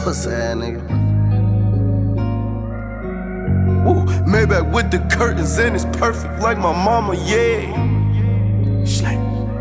Pussy ass nigga. Woo, Maybach with the curtains and it's perfect like my mama, yeah. Slay.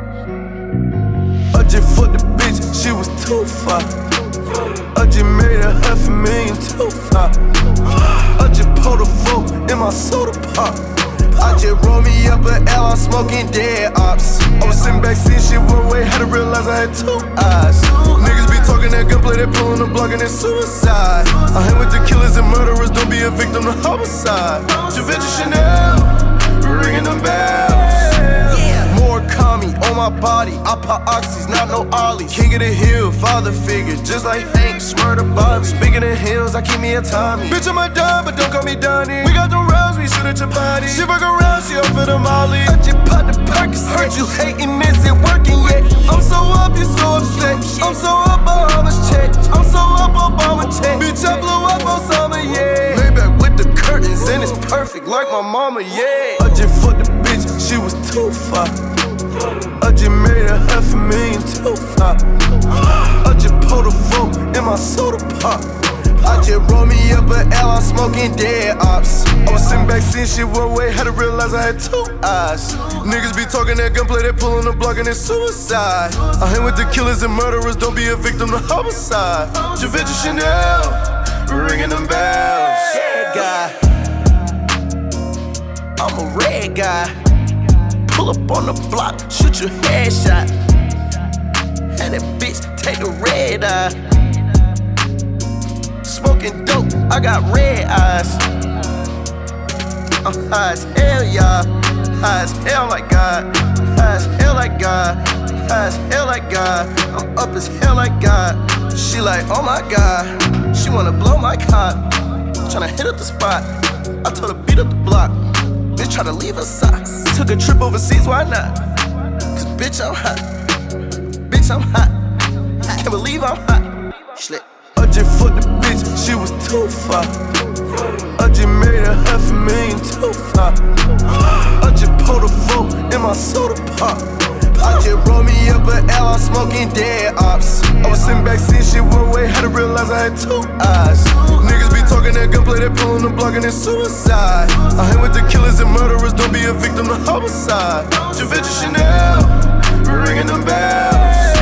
I just fucked the bitch, she was too far. I just made a $500,000 too far. I just pulled a fork in my soda pop. I just rolled me up an L, I'm smoking dead ops. I was sitting back seeing shit one way, had to realize I had two eyes. Niggas be talking that gunplay, they pulling the block and it's suicide. I hang with the killers and murderers, don't be a victim to homicide. Givenchy Chanel, ringing them bells. More Kami on my body, I pop oxys, not no ollies. King of the hill, father figure, just like Hank, Smurda Bobby. Speaking of hills, I keep me a Tommy. Bitch, I'm a dime, but don't call me Donnie. We got the rounds, we shoot at your body. She fuck around, she up for the molly. I just pop the Percocet. Heard you hating, is it working yet? I'm so up, you so upset. I'm so up, Obama's check. I'm so up, Obama check. Bitch, I blew up on summer, yeah. Maybach with the curtains, and it's perfect like my mama, yeah. I just fucked the bitch, she was too far. I just made a $500,000 too far. I just pulled a fork in my soda pop. I just rolled me up an L, I'm smoking dead ops. I was sitting back seeing shit one way, had to realize I had two eyes. Niggas be talking that gunplay, they pulling the block and it's suicide. I hang with the killers and murderers, don't be a victim to homicide. Givenchy Chanel, ringing them bells. Red guy, I'm a red guy. Pull up on the block, shoot your headshot. Had that bitch take a red eye. Smoking dope, I got red eyes. I'm high as hell, y'all. High as hell like God. High as hell like God. High as hell like God. I'm up as hell like God. She like, oh my God. She wanna blow my cock. Tryna hit up the spot. I told her beat up the block. Bitch try to leave her socks. Took a trip overseas, why not? Cause bitch, I'm hot. Bitch, I'm hot. Can't believe I'm hot. Schlick. I just fucked the bitch, she was too far. I just made a $500,000 too far. I just pulled a fork in my soda pop. I just rolled me up an L, I'm smoking dead ops. I was sitting back seeing shit one way, had to realize I had two eyes. Niggas be talking that gunplay, they pulling the block and it's suicide. I hang with the killers and murderers, don't be a victim to homicide. Givenchy Chanel, ringing them bells.